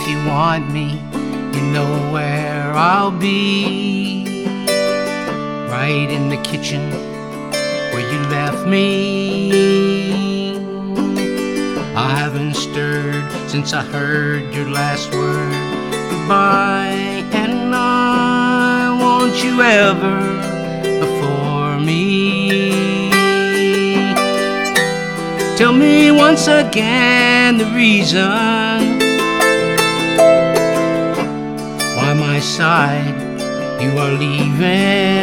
you want me, you know where I'll be. Right in the kitchen where you left me. I haven't stirred since I heard your last word, goodbye. And I want you ever before me. Tell me once again the reason by my side you are leaving.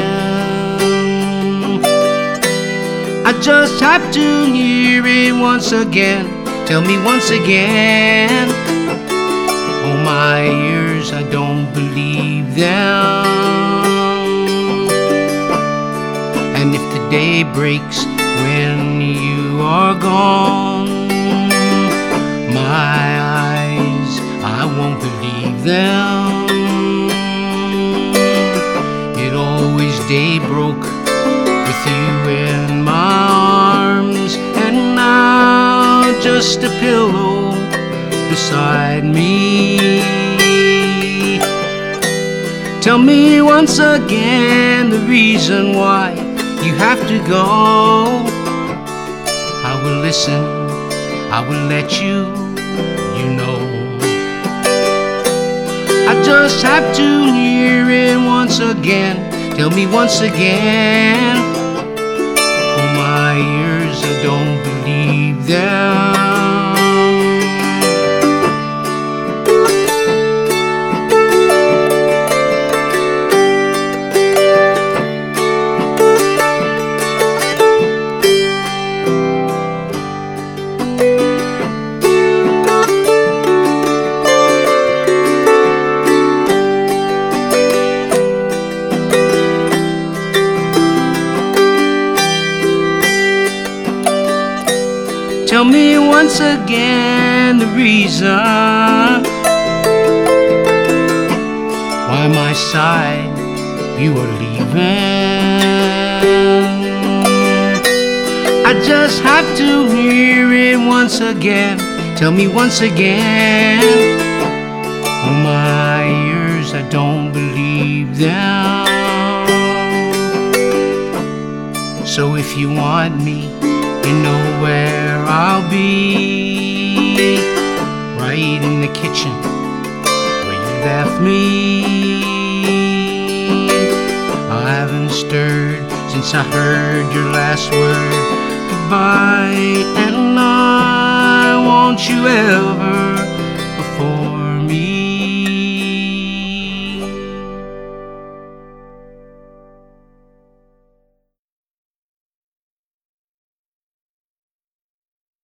I just have to hear it once again. Tell me once again. Oh, my ears, I don't believe them. And if the day breaks when you are gone, my eyes, I won't believe them. It always day broke with you in my arms, and now just a pillow beside me. Tell me once again the reason why you have to go. I will listen, I will let you know. I just have to hear it once again. Tell me once again. Oh, my ears, I don't believe them. Tell me once again the reason why my side you are leaving. I just have to hear it once again. Tell me once again. Oh, my ears, I don't believe them. So if you want me, you know where I'll be. Right in the kitchen where you left me. I haven't stirred since I heard your last word, goodbye. And I want you ever